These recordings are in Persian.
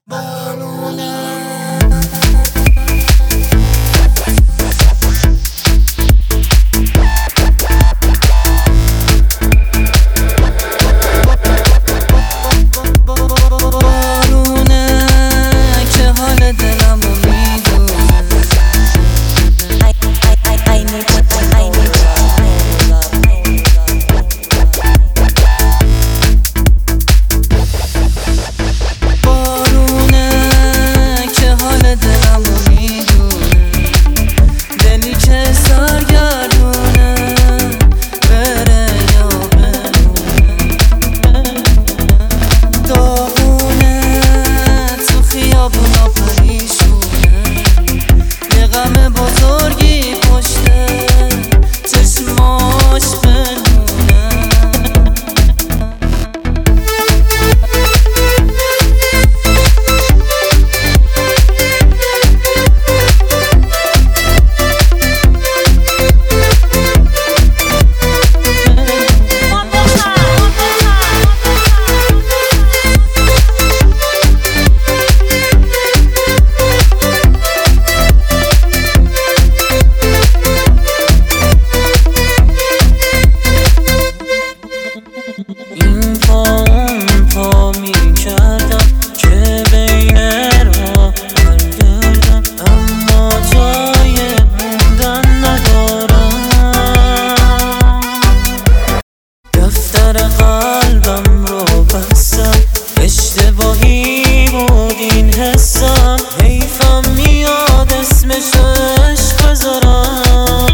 قلبم رو بستم، اشتباهی بود این حسم، حیفم میاد اسمشو عشق بذارم.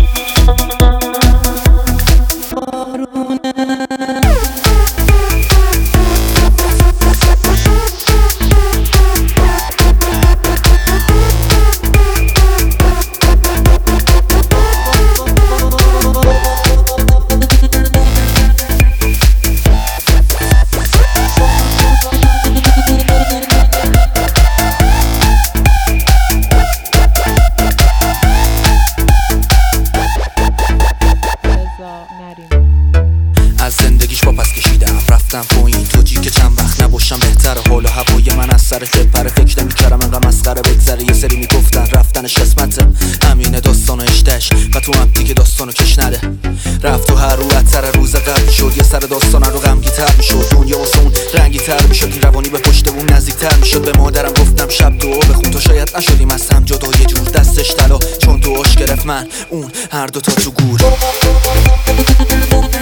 از زندگیش با پس کشیدم، رفتم پایین توجی که چند وقت نباشم بهتره. حال و هوای من از سرش بپره، فکر نمی‌کردم انقدر مسخره بگذره. یه سری میگفتن رفتنش قسمته، همینه داستان و اشتش و تو هم دیگه داستانو کش نده. رفت و هر رو بدتر روز قبل شد، یه سر داستان رو غمگین‌تر میشد. دنیا واسه اون رنگی‌تر میشد، این روانی به پشت بوم نزدیک‌تر میشد. به مادرم گفتم شب دعا بخون تا شاید نشدیم از هم جدا. یه جور دستش طلا چون تو عشق گرفت من اون هر دو تا تو گور.